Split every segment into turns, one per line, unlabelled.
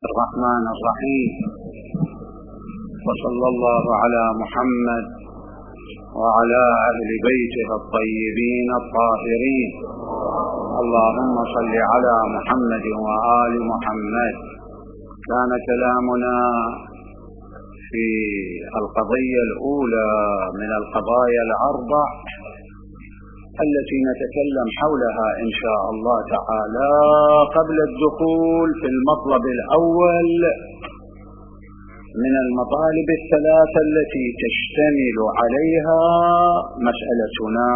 الرحمن الرحيم. وصلى الله على محمد وعلى أهل بيته الطيبين الطاهرين. اللهم صل على محمد وآل محمد. كان كلامنا في القضية الأولى من القضايا الأربع التي نتكلم حولها إن شاء الله تعالى قبل الدخول في المطلب الأول من المطالب الثلاثة التي تشتمل عليها مسألتنا.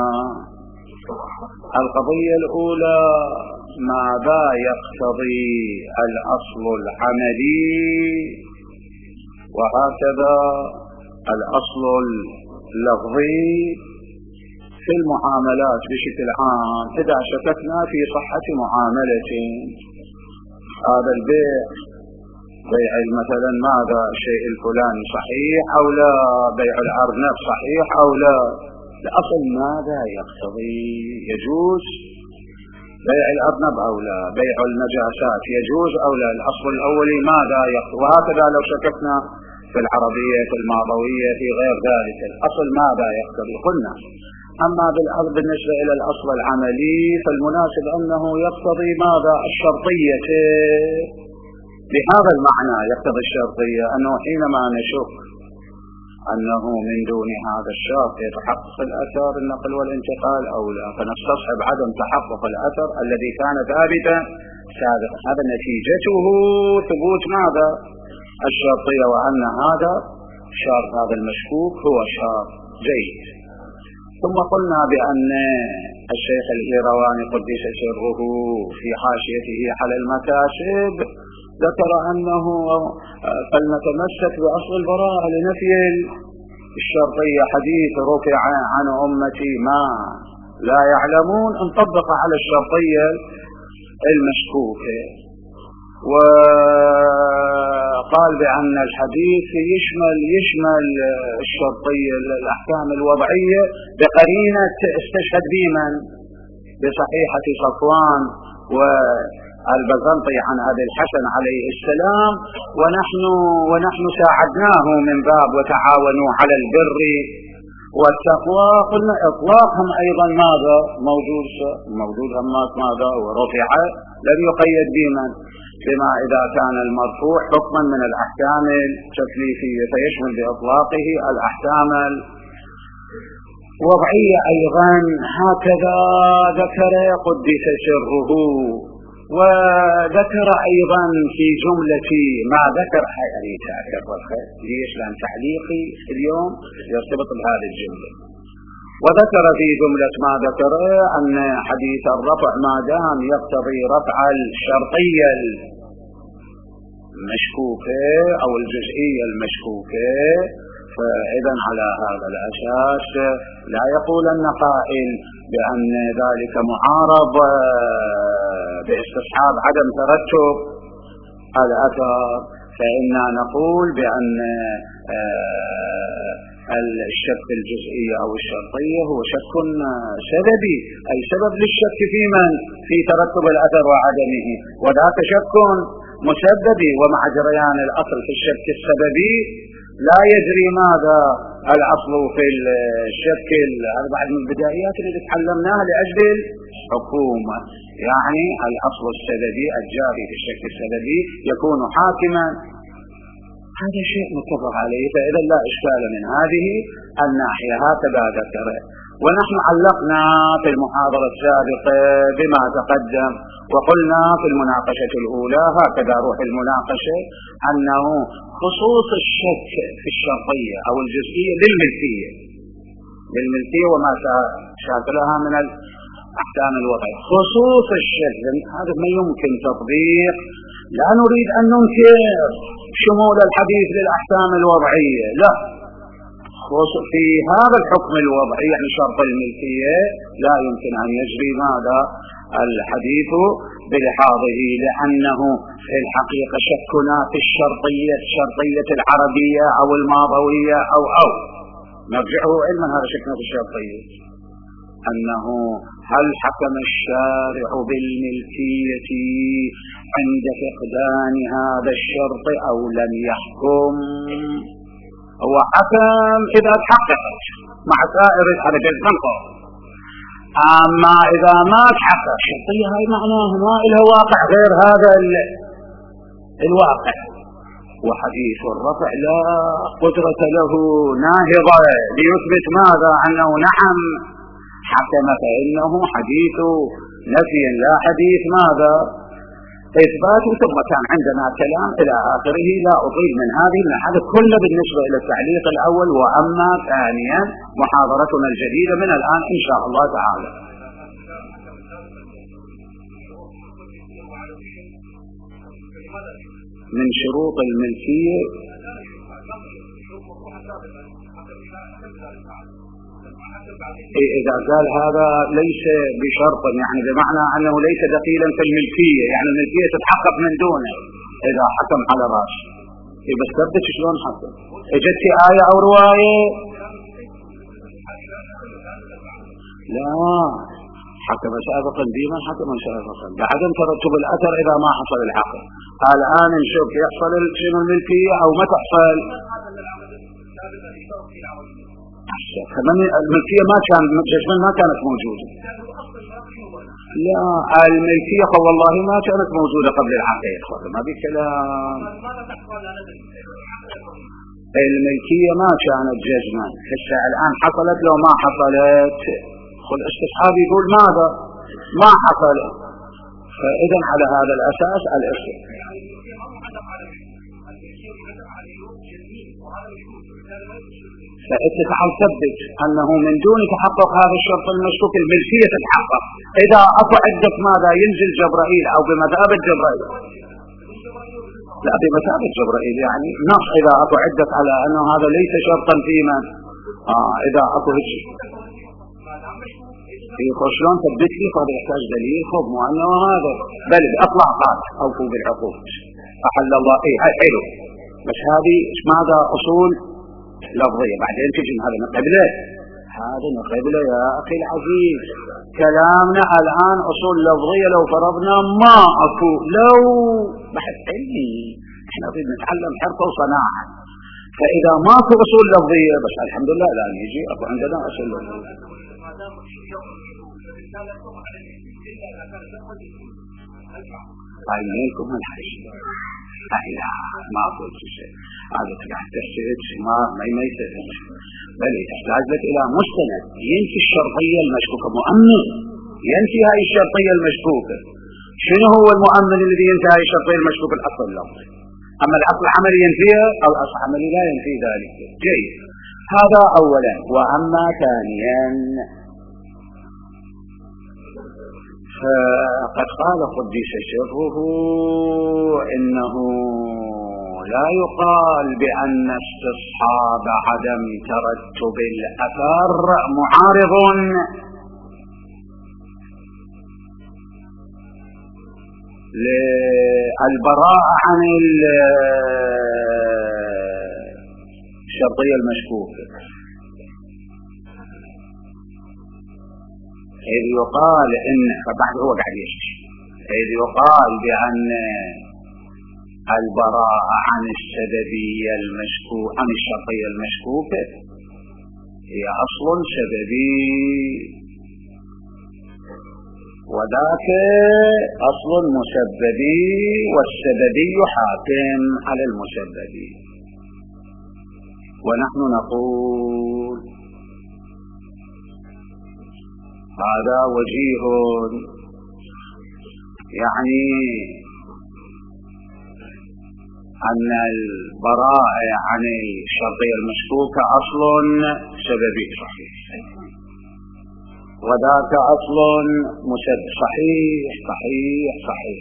القضية الأولى: ماذا يقتضي الأصل العملي؟ وهكذا الأصل اللفظي في المعاملات بشكل عام. إذا شككنا في صحة معاملة هذا البيع، بيع مثلا ماذا الشيء الفلاني صحيح أو لا، بيع الأرنب صحيح أو لا، الأصل ماذا يقتضي؟ يجوز بيع الأرنب أو لا؟ بيع النجاسات يجوز أو لا؟ الأصل الأولي ماذا يقتضي؟ وهكذا لو شككنا في العربية، في الماضوية، في غير ذلك، الأصل ماذا يقتضي؟ قلنا أما بالنسبة إلى الأصل العملي فالمناسب أنه يقتضي ماذا؟ الشرطية. بهذا المعنى يقتضي الشرطية، أنه حينما نشك أنه من دون هذا الشرط يتحقق الأثر النقل والانتقال أو لا، فنستصحب عدم تحقق الأثر الذي كان ثابتا سابقا. هذا نتيجته ثبوت ماذا؟ الشرطية، وأن هذا شرط، هذا المشكوك هو شرط جيد. ثم قلنا بأن الشيخ الإيرواني قدس سره في حاشيته على المكاسب ذكر أنه فلنتمسك بأصل البراءة لنفي الشرطية. حديث رفع عن أمتي ما لا يعلمون انطبق على الشرطية المشكوكة، وقال بأن الحديث يشمل الشرطية الأحكام الوضعية بقرينة استشهد بمن؟ بصحيحة صفوان والبزنطي عن أبي الحسن عليه السلام، ونحن ساعدناه من باب وتعاونوا على البر والتقوى. قلنا إطلاقهم أيضا ماذا؟ موجود همات ماذا؟ ورفع لم يقيد بمن؟ بما إذا كان المرفوع حكما من الأحكام التكليفية فيشمل بإطلاقه الأحكام الوضعية أيضا. هكذا ذكر قدس سره. وذكر أيضا في جملة ما ذكر ليش؟ لأن تعليقي اليوم يرتبط بهذه الجملة. وذكر في جملة ما ذكر أن حديث الرفع ما دام يقتضي رفع الشرطية المشكوكة أو الجزئية المشكوكة، فإذا على هذا الأساس لا يقولن قائل بأن ذلك معارض باستصحاب عدم ترتب الأثر، فإننا نقول بأن الشك الجزئية أو الشرطية هو شك سببي، أي سبب للشك في من؟ في ترتب الأثر وعدمه، وذاك شك مسببي. ومع جريان الأصل في الشك السببي لا يجري ماذا؟ الأصل في الشك. هذا بعد من البدايات اللي تعلمناها لأجل الحكومة، يعني الأصل السببي الجاري في الشك السببي يكون حاكما. هذا شيء متفق عليه، فإذا لا إشكال من هذه الناحية. هكذا ذكر. ونحن علقنا في المحاضرة السابقة بما تقدم، وقلنا في المناقشة الأولى هكذا روح المناقشة أنه خصوص الشك في الشرطية أو الجزئية للملكية وما شاكلها من الأحكام الوضعية. خصوص الشك هذا ما يمكن تطبيق. لا نريد أن ننكر شمول الحديث للأحكام الوضعية، لا، في هذا الحكم الوضعي يعني شرط الملكية لا يمكن أن يجري ماذا؟ الحديث بلحاظه، لأنه في الحقيقة شكنا في الشرطية العربية أو الماضوية أو نرجعه علما هذا شكنا في الشرطية، أنه هل حكم الشارع بالملكية عند فقدان هذا الشرط أو لم يحكم؟ هو حكم إذا تحققت مع سائر هذا جزء قول، أما إذا ما تحقق الشرطية هاي معناها ما إلها واقع غير هذا الواقع. وحديث الرفع لا قدرة له ناهضة ليثبت ماذا؟ أنه نعم حكم، فإنه حديث نفي لا حديث ماذا؟ إثبات. ثم كان عندنا كلام إلى آخره لا أطيل من هذه هذا كله بالنسبة إلى التعليق الأول. وأما ثانيا محاضرتنا الجديدة من الآن إن شاء الله تعالى. من شروط الملكية إذا قال هذا ليس بشرط، يعني بمعنى أنه ليس دخيلا في الملكية، يعني الملكية تتحقق من دونه إذا حكم على راس. بس ثبت شلون حكم؟ اجت آية أو رواية؟ لا، حكم سابقا بمن حكم سابقا بعدم ترتب الأثر إذا ما حصل الحكم. الآن نشوف يحصل شنو الملكية أو ما تحصل. الملكية ما كانت موجودة. لا، الملكية والله ما كانت موجودة قبل الحقيقة، ما بكلام. الملكية ما كانت جزما، هسه الآن حصلت لو ما حصلت. والاستصحاب يقول ماذا؟ ما حصلت. فإذا على هذا الأساس الاستثناء. فأنت تعال ثبت أنه من دون تحقق هذا الشرط المشكوك الملكية تتحقق. إذا أكو عدة ماذا ينزل جبرائيل أو بمثابة جبرائيل، لا بمثابة جبرائيل، يعني نص إذا أكو عدة على أنه هذا ليس شرطا في من إذا أكو هيك شلون ثبت لي؟ هذا يحتاج دليل. خذ مو أنه هذا بل أطلع قال أوفوا بالعقود أحل الله حلو. بس هذه ماذا؟ أصول لفظية. بعدين تجي هذا نقبله، هذا نقبله يا أخي العزيز. كلامنا الآن أصول لفظية. لو فرضنا ما أكو لو بحث علمي، احنا نريد نتعلم حرفة وصناعة. فإذا ما أكو أصول لفظية بس الحمد لله لا يجي أكو عندنا أصول لفظية. عينيكم الحج لا ما قلت شيء. هذا تحت تحتاج ما يسهل، بل يحتاج لك إلى مستند ينفي الشرطية المشكوكة. مؤمن ينفي هاي الشرطية المشكوكة. شنو هو المؤمن الذي ينفي هاي الشرطية المشكوكة؟ الأصل اللفظي. أما الأصل العملي ينفيها أو الأصل العملي لا ينفي ذلك. جيد، هذا أولا. وأما ثانيا فقد قال قدس سره إنه لا يقال بأن استصحاب عدم ترتب الأثر معارض للبراءة عن الشرطية المشكوكة، إذ يقال إن فبعد هو قاعد يشتي إذ يقال بأن البراءة عن السببية المشكوكة عن الشرطية المشكوكة هي أصل سببي، وذاك أصل مسببي، والسببي حاكم على المسببي. ونحن نقول هذا وجيه، يعني أن البراءة عن الشرطية المشكوكة أصل سببي صحيح، وذاك أصل مسبب صحيح صحيح صحيح،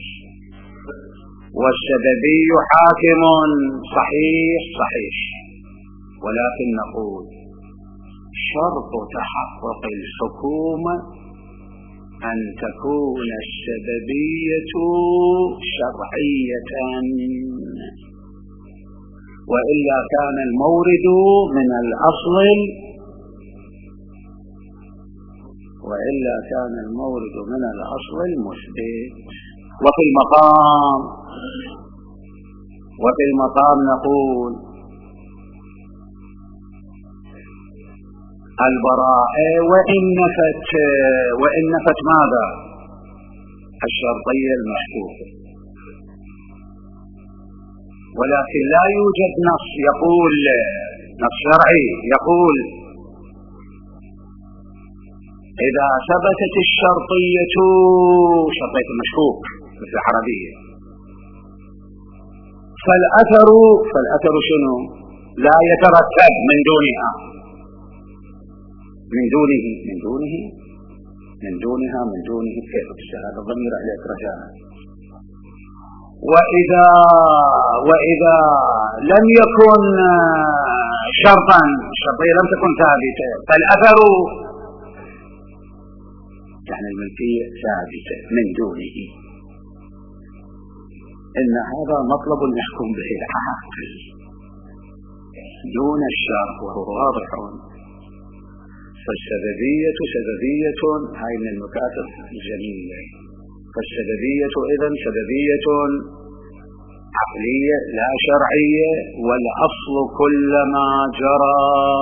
والسببي حاكم صحيح صحيح. ولكن نقول شرط تحقق الحكومة أن تكون السببية شرعية، وإلا كان المورد من الأصل وإلا كان المورد من الأصل المثبت. وفي المقام نقول البراءة وإن نفت ماذا؟ الشرطية المشكوكة، ولكن لا يوجد نص يقول، نص شرعي يقول إذا ثبتت الشرطية، شرطية المشكوك مثل العربية، فالأثر شنو؟ لا يترتب من دونها، من دونه كيف هذا الضمير عليك رجاء. وإذا لم يكن شرطا، الشرطية لم تكن ثابتة، فالأثر يعني الملكية ثابتة من دونه. إن هذا مطلب يحكم به العاقل دون الشرط، وهو واضح. فالسببية سببية، هاي من النكات الجميلة. فالسببية إذن سببية عقلية لا شرعية، والأصل كلما جرى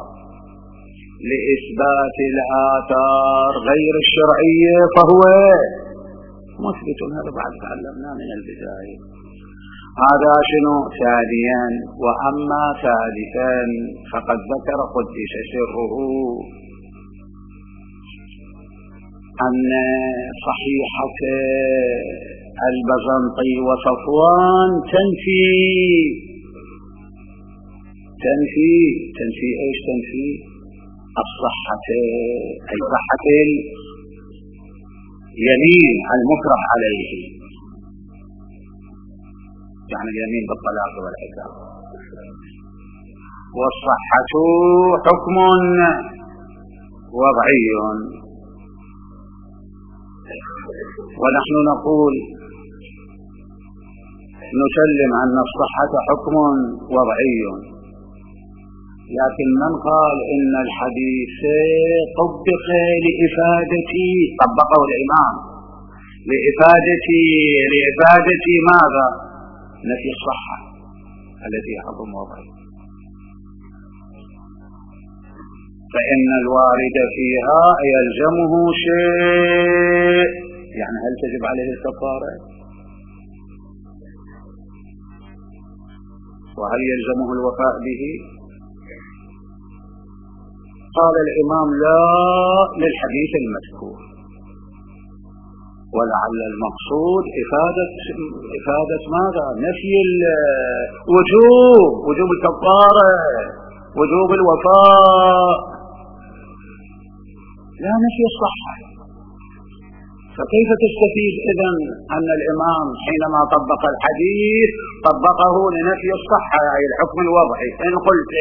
لإثبات الآثار غير الشرعية فهو مثبت. هذا بعد تعلمنا من البداية. هذا شنو؟ ثانيا. وأما ثالثا فقد ذكر قدس سره أن صحيحة البزنطي وصفوان تنفي ايش؟ تنفي الصحة، أي صحة اليمين المكره عليه، يعني اليمين بالطلاق والعتاق. والصحة حكم وضعي، ونحن نقول نسلم أن الصحة حكم وضعي. لكن من قال إن الحديث طبق طبقه الإمام لإفادة ماذا؟ نفي الصحة التي حكم وضعي، فإن الوارد فيها يلزمه شيء. يعني هل تجب عليه الكفارة؟ وهل يلزمه الوفاء به؟ قال الإمام لا للحديث المذكور، ولعل المقصود إفادة ماذا؟ نفي وجوب الكفارة، وجوب الوفاء، لا نفي الصحة. فكيف تستفيد إذن أن الإمام حينما طبق الحديث طبقه لنفي الصحة، أي الحكم الوضعي؟ إن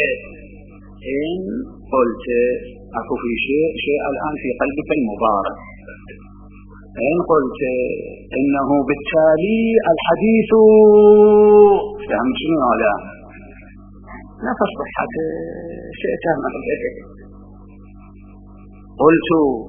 قلت أكو في شيء الآن في قلبك المبارك، إن قلت إنه بالتالي الحديث فهمت شنو هذا؟ نفي الصحة شيء تهم. قلت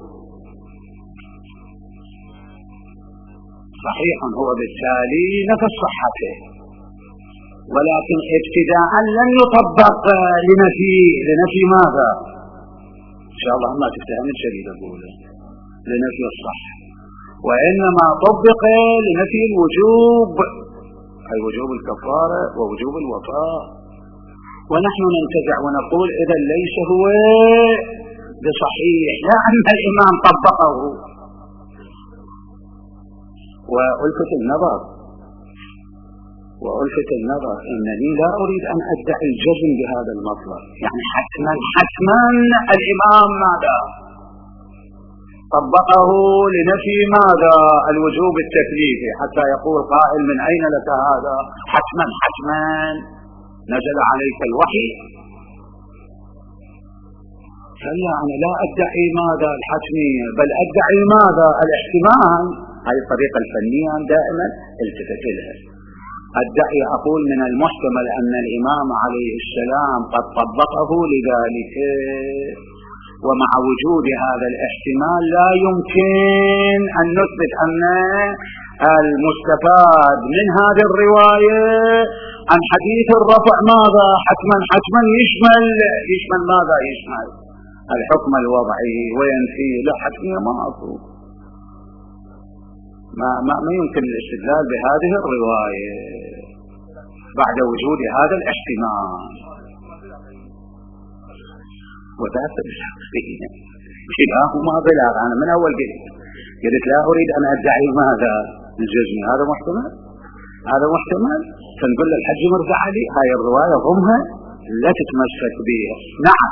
صحيح هو بالتالي نفي صحته، ولكن ابتداء لم يطبق لنفي ماذا؟ إن شاء الله ما تفتهم الشديد أقوله لنفي الصحة، وإنما طبق لنفي الوجوب، أي وجوب الكفارة ووجوب الوفاء. ونحن ننتزع ونقول إذا ليس هو بصحيح، لا أن الإمام طبقه. وألفت النظر أنني لا أريد أن أدعي الجزم بهذا المطلب، يعني حتما الإمام ماذا طبقه لنفي ماذا؟ الوجوب التكليفي، حتى يقول قائل من أين لك هذا؟ حتما نزل عليك الوحي. فلا، أنا لا أدعي ماذا الحتمية، بل أدعي ماذا الاحتمال. هذه الطريقة الفنية دائما التفت لها. أدعي أقول من المحتمل أن الإمام عليه السلام قد طبقه لذلك، ومع وجود هذا الاحتمال لا يمكن أن نثبت أن المستفاد من هذه الرواية عن حديث الرفع ماذا حتما يشمل ماذا يشمل الحكم الوضعي وينفي لا حتمية ما أقول ما يمكن الاستدلال بهذه الرواية بعد وجود هذا الاحتمال. وذات الحقيقة كلاهما بلاغ. أنا من أول قلت لا أريد أن أدعي ماذا الجزم. هذا محتمل فنقول للحج مرزع علي هاي الرواية ضمها لا تتمسك بها. نعم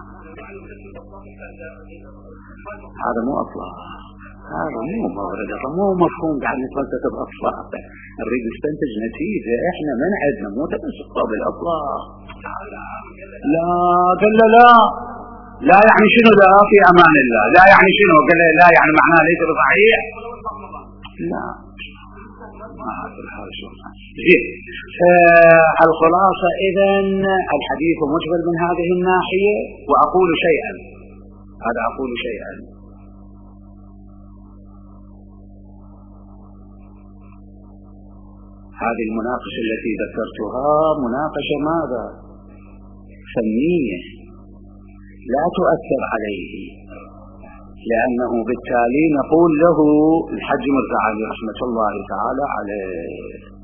هذا مو أطلاق، هذا مو مورد، مو مفهوم قاعد نتمسك بأطلاق. نريد نستنتج نتيجة احنا من عندنا مو تمسك بالأطلاق. لا قال لا يعني شنو لا في أمان الله، لا يعني شنو قال لا يعني معناه ليس بصحيح. لا ما هذا الحال شو زين. الخلاصة إذن الحديث مجمل من هذه الناحية. وأقول شيئا، هذا أقول شيئا، هذه المناقشة التي ذكرتها مناقشة ماذا؟ فنية لا تؤثر عليه، لأنه بالتالي نقول له الحج مرزع علي رحمة الله تعالى عليه،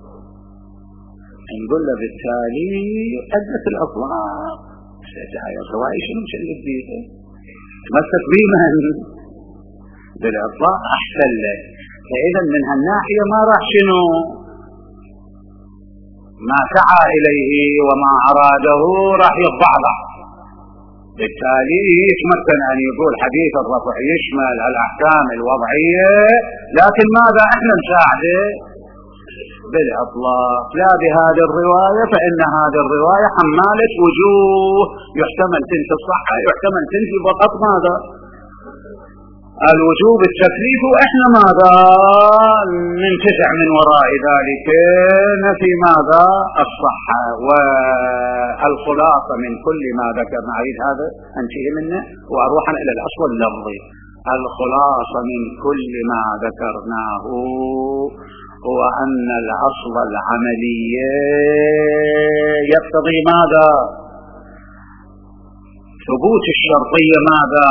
نقول له بالتالي أدت الأطلاق هاي الرواية شنو جديدة تمسك بمن بالأطلاق أحسن لك. فإذا من هالناحية ما راح شنو ما سعى إليه وما أراده راح يضعضع. بالتالي يتمكن أن يقول حديث الرفع يشمل الأحكام الوضعية، لكن ماذا احنا نساعده بالإطلاق لا بهذه الرواية، فإن هذه الرواية حمالة وجوه، يحتمل تنفي الصحة يحتمل تنفي فقط ماذا الوجوب التكليف، وإحنا ماذا ننتفع من وراء ذلك نفي ماذا الصحة. والخلاصة من كل ما ذكرنا عيد هذا أنتهي منه وأروح إلى الأصل اللفظي. الخلاصة من كل ما ذكرناه هو أن الأصل العملي يقتضي ماذا ثبوت الشرطية ماذا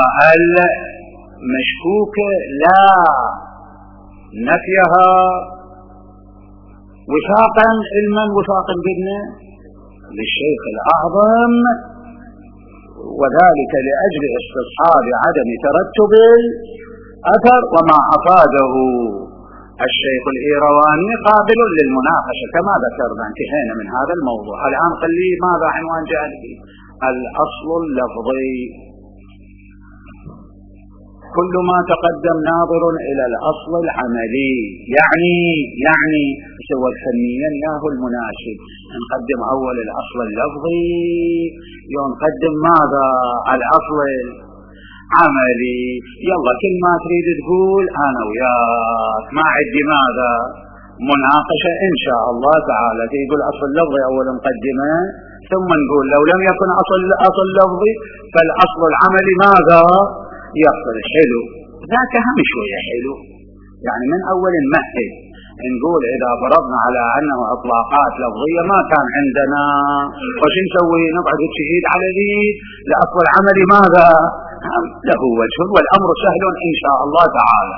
مشكوكة لا نفيها وفاقا علما وفاقا بدنا للشيخ الأعظم، وذلك لأجل استصحاب عدم ترتب الأثر. وما أفاده الشيخ الإيرواني قابل للمناقشة كما ذكرنا. انتهينا من هذا الموضوع. الآن خليه ماذا عنوان جانبي الأصل اللفظي. كل ما تقدم ناظر إلى الأصل العملي، يعني سوى الفنيا ياهو المناسب نقدم أول الأصل اللفظي ونقدم ماذا الأصل العملي. يلا كل ما تريد تقول أنا وياك ما عندي ماذا مناقشة إن شاء الله تعالى. تقول أصل لفظي أول مقدمة ثم نقول لو لم يكن أصل لفظي فالأصل العملي ماذا يقصد. حلو ذاك هم شوية حلو، يعني من أول نمهد نقول إذا فرضنا على أنه إطلاقات لفظية ما كان عندنا وش نسوي نقعد الشهيد على ذي لأصل العملي ماذا له وجه والأمر سهل إن شاء الله تعالى.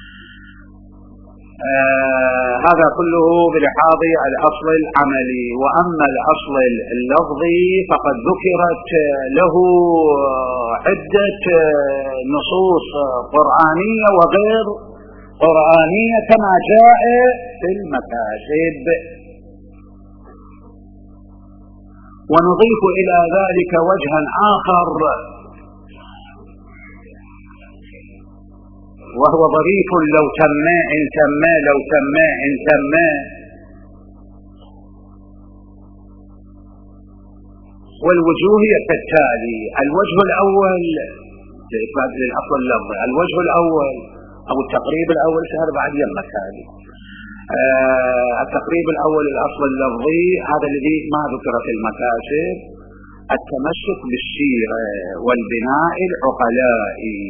هذا كله بلحاظ الأصل العملي. وأما الأصل اللفظي فقد ذكرت له عدة نصوص قرآنية وغير قرآنية كما جاء في المكاتب. ونضيف إلى ذلك وجها آخر وهو ظريف لو تماه والوجوه كالتالي. الوجه الأول لإثبات للأصل اللفظي، الوجه الأول أو التقريب الأول سهل بعد يمك هذه. التقريب الأول الأصل اللفظي هذا الذي ما ذكر في المكاسب التمسك بالسيرة والبناء العقلائي،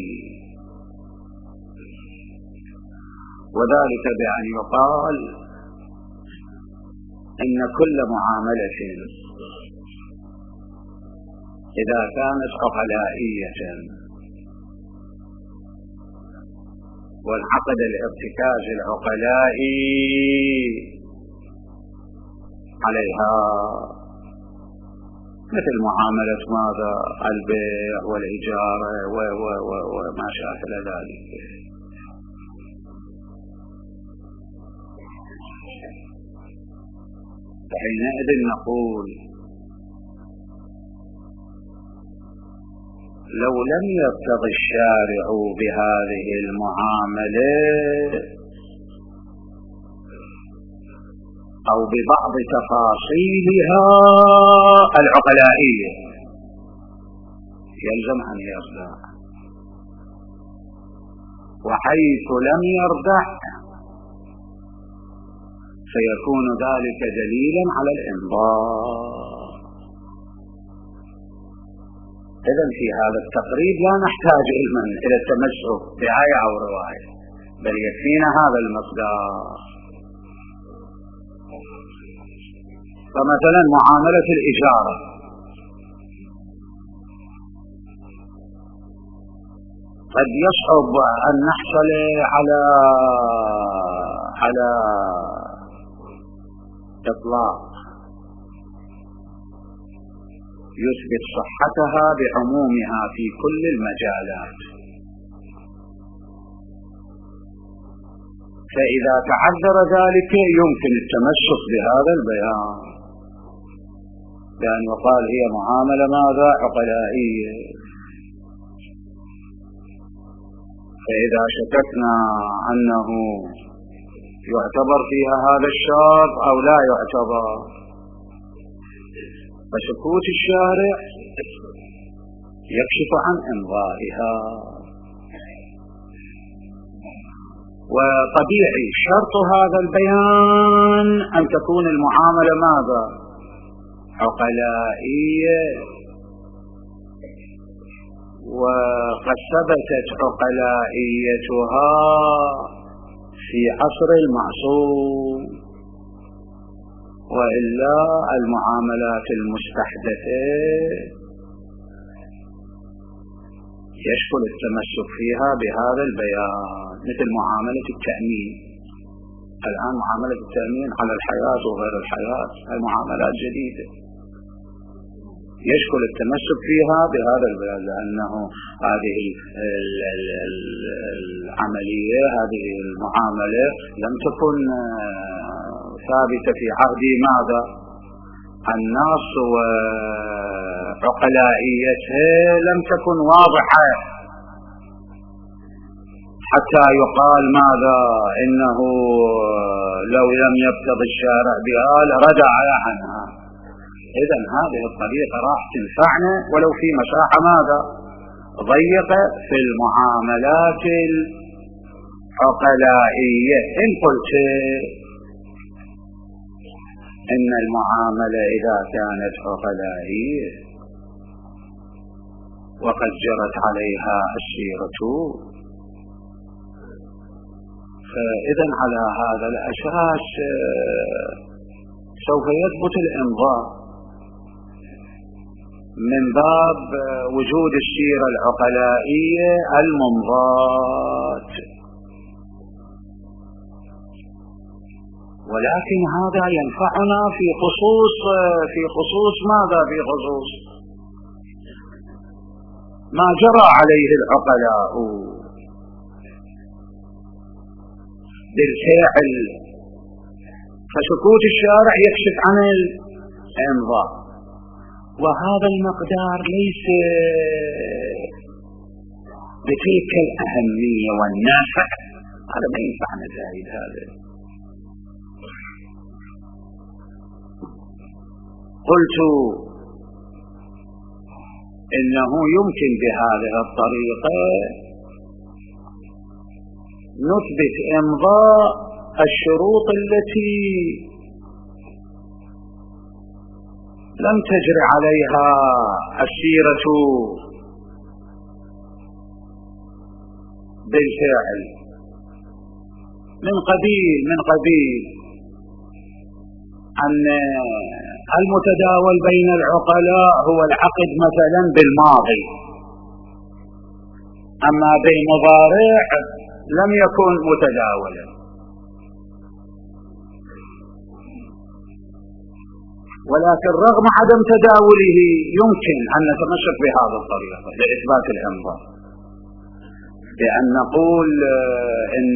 وذلك بأن يقال إن كل معاملة إذا كانت عقلائية وانعقد الارتكاز العقلائي عليها، مثل معاملة ماذا؟ البيع والإجارة وما شاكل ذلك. فحينئذ نقول لو لم يقتضي الشارع بهذه المعاملة أو ببعض تفاصيلها العقلائية يلزم أن يرجع، وحيث لم يرجع سيكون ذلك دليلا على الإنضاء. إذن في هذا التقريب لا نحتاج علما إلى التمسك بآية أو رواية، بل يكفينا هذا المقدار. فمثلا معاملة الإجارة، قد يصعب أن نحصل على إطلاق يثبت صحتها بعمومها في كل المجالات، فإذا تعذر ذلك يمكن التمسك بهذا البيان بأن يقال هي معاملة ماذا؟ عقلائية. فإذا شككنا أنه يعتبر فيها هذا الشرط أو لا يعتبر، فسكوت الشارع يكشف عن إمضائها. وطبيعي شرط هذا البيان أن تكون المعاملة ماذا؟ عقلائية، وقد ثبتت عقلائيتها في عصر المعصوم، وإلا المعاملات المستحدثة يشكل التمسك فيها بهذا البيان، مثل معاملة التأمين. الآن معاملة التأمين على الحياة وغير الحياة المعاملات جديدة، يشكل التمسك فيها بهذا البيان، لأنه هذه العملية، هذه المعاملة لم تكن ثابتة في عهد ماذا؟ الناس، وعقلائيتها لم تكن واضحة حتى يقال ماذا؟ إنه لو لم يقتضي الشارع بها لردع عنها. إذن هذه الطريقة راح تنفعنا ولو في مساحة ماذا؟ ضيقة في المعاملات العقلائية. إن قلت إن المعاملة إذا كانت عقلائية وقد جرت عليها السيرة، فإذا على هذا الأساس سوف يثبت الإمضاء من باب وجود السيرة العقلائية الممضاة. ولكن هذا ينفعنا في خصوص ماذا؟ في خصوص ما جرى عليه العقلاء بالفعل، فسكوت الشارع يكشف عن الإمضاء، وهذا المقدار ليس بتلك الأهمية والنافع، هذا ما ينفعنا زايد. هذا قلت إنه يمكن بهذه الطريقة نثبت إمضاء الشروط التي لم تجر عليها السيرة بالفعل، من قبيل أن المتداول بين العقلاء هو العقد مثلا بالماضي، أما بالمضارع لم يكن متداولا. ولكن رغم عدم تداوله يمكن أن نتمسك بهذا الطريقة لإثبات الإمضاء، بأن نقول إن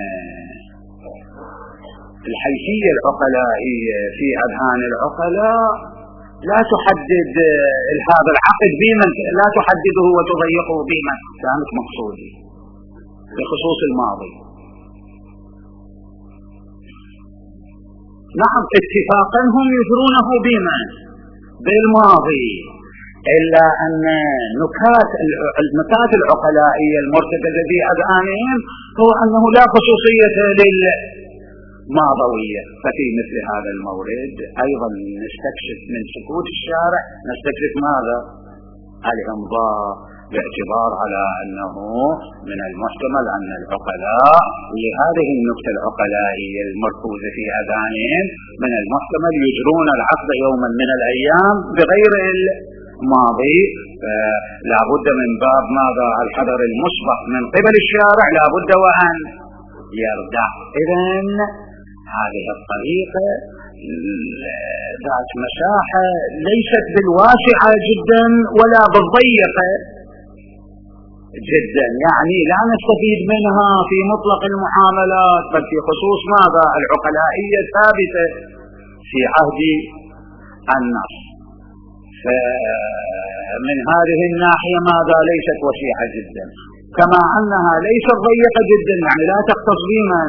الحيثية العقلائية في أذهان العقلاء لا تحدد هذا العقد بمن، لا تحدده وتضيقه بمن كانت مقصودي بخصوص الماضي. نعم اتفاقا هم يجرونه بمن بالماضي، إلا أن النكات العقلائية المرتكزة في أذهانهم هو أنه لا خصوصية للماضوية. ففي مثل هذا المورد أيضا نستكشف من سكوت الشارع نستكشف ماذا؟ الإمضاء، باعتبار على أنه من المحتمل أن العقلاء لهذه النكتة العقلائية المركوزة في أذهانهم من المحتمل يجرون العقد يوما من الأيام بغير الماضي. لا بد من باب ماذا؟ الحذر المسبق من قبل الشارع لا بد وأن يردع. إذن هذه الطريقة ذات مساحة ليست بالواسعة جدا ولا بالضيقة جدا، يعني لا نستفيد منها في مطلق المعاملات، بل في خصوص ماذا؟ العقلائية الثابتة في عهد النص. فمن هذه الناحية ماذا؟ ليست وسيعة جدا، كما أنها ليست ضيقة جدا، يعني لا تختص بمن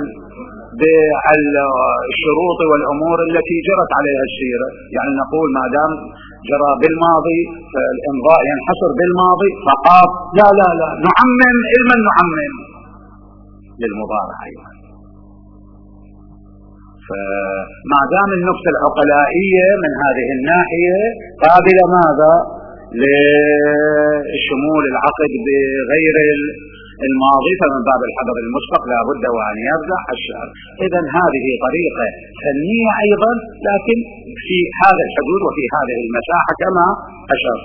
بالشروط والأمور التي جرت عليها السيرة. يعني نقول ما دام جرى بالماضي فالإمضاء ينحصر بالماضي فقط، لا لا لا، نعمم علما نعمم للمضارع أيضا. فما دام النكتة العقلائية من هذه الناحية قابلة ماذا؟ لشمول العقد بغير الماضي، فمن باب الحذر المسبق لا بد وأن يرجع الشارع. إذن هذه طريقة فنية أيضا، لكن في هذا الحدود وفي هذه المساحة كما أشرت.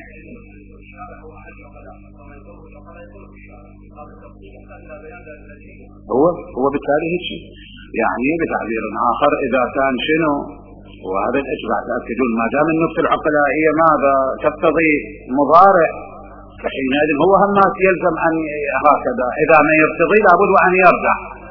هو بالتالي شيء، يعني بتعبير آخر إذا كان شنو، وهذا الإجماع تأكدون ما دام النكتة العقلائية ماذا تقتضي مضارع، فحينئذ هو هم يلزم أن هكذا، إذا ما يقتضي لابد أن يرجع.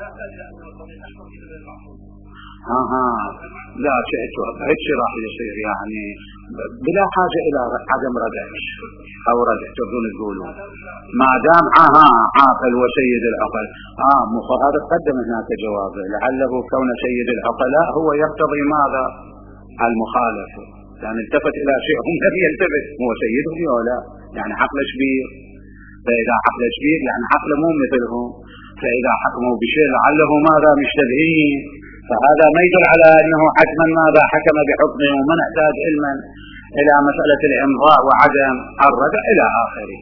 لا شيء راح يصير، يعني بلا حاجة إلى عدم ردع أو ردع تقدرون تقولون ما دام عاقل وسيد العقل. هذا قدم هناك جوابه، لعله كون سيد العقلاء هو يقتضي ماذا؟ المخالفة، يعني التفت إلى شيء هم لم يلتفت، هو سيدهم ولا يعني عقل كبير، فإذا عقل كبير يعني عقل مو مثلهم، فإذا حكموا بشيء لعله ماذا؟ مشتبهين، فهذا ما يدل على أنه حتما ماذا؟ حكم بحكمه، ومن احتاج علما إلى مسألة الإمضاء وعدم الردع إلى آخره.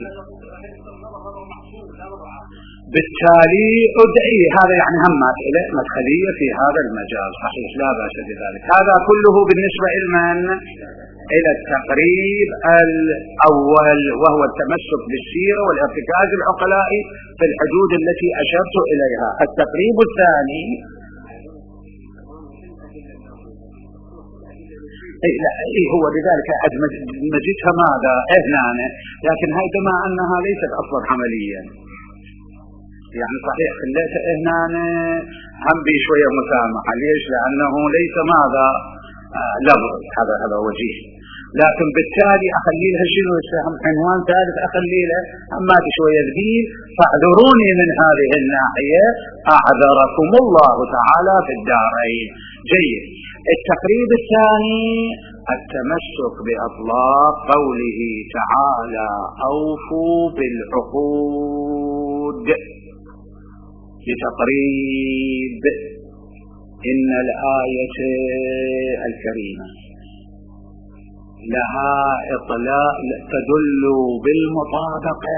بالتالي أدعي هذا يعني هم مسألة مدخلية في هذا المجال، صحيح لا بأس بذلك. هذا كله بالنسبة إلى التقريب الأول، وهو التمسك بالسيرة والارتكاز العقلائي في الحدود التي أشرت إليها. التقريب الثاني هو لذلك مجدها ماذا؟ هنا، لكن هذا مع أنها ليست أصلا عمليا، يعني صحيح خليته هنا هم بشوية مسامحة. ليش؟ لأنه ليس ماذا؟ لفظ، هذا وجيه، لكن بالتالي أخلي لها شنو يسهم عنوان ثالث، أخلي له أما بشوية ذهيل، فاعذروني من هذه الناحية، أعذركم الله تعالى في الدارين. جيد. التقريب الثاني التمسك بأطلاق قوله تعالى أوفوا بالعقود، لتقريب إن الآية الكريمة لها إطلاق تدل بالمطابقة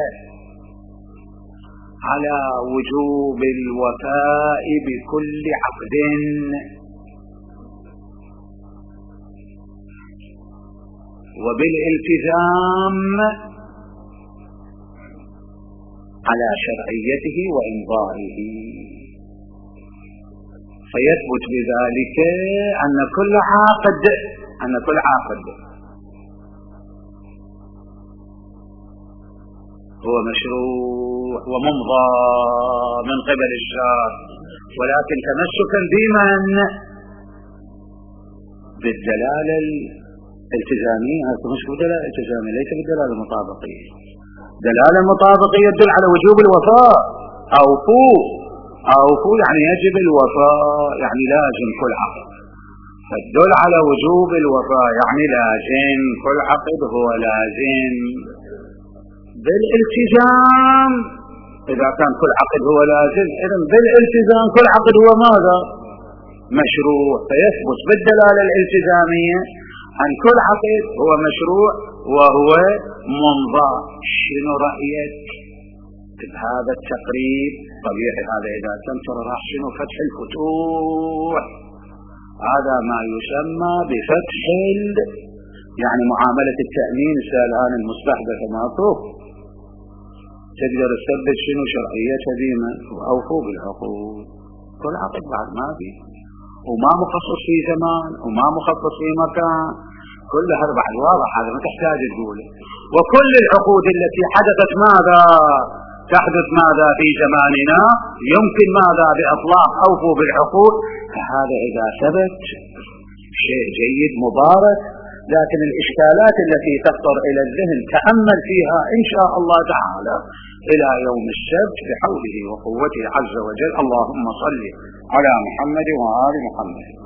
على وجوب الوفاء بكل عقد، وبالالتزام على شرعيته وإمضائه، فيثبت بذلك أن كل عقد هو مشروع وممضى من قبل الشرع، ولكن تمسكا بمن؟ بالدلالة الالتزامية. هذا مش بالدلالة الالتزامية، ليس بالدلالة المطابقية. دلالة المطابقية تدل على وجوب الوفاء. أوفوا يعني يجب الوفاء، يعني لازم كل عقد. فالدل على وجوب الوفاء يعني لازم كل عقد هو لازم. بالالتزام إذا كان كل عقد هو لازم، إذن بالالتزام كل عقد هو ماذا؟ مشروع. فيثبت بالدلالة الالتزامية أن كل عقد هو مشروع وهو ممضى. شنو رأيك بهذا التقريب؟ طبيعي هذا إذا تنتظر راح شنو فتح الفتوح. هذا ما يسمى بفتح يعني معاملة التأمين الآن المستحدث معطوف. تقدر تثبت شنو شرعيتها ديما وأوفوا بالعقود. كل عقد بعد ما في وما مخصص في زمان وما مخصص في مكان، كلها بعد واضح. هذا ما تحتاج تقوله. وكل العقود التي حدثت ماذا؟ تحدث ماذا في زماننا؟ يمكن ماذا؟ بإطلاق أوفوا بالعقود. فهذا إذا ثبت شيء جيد مبارك. لكن الإشكالات التي تخطر إلى الذهن تأمل فيها إن شاء الله تعالى إلى يوم السبت بحوله وقوته عز وجل. اللهم صل على محمد وآل محمد.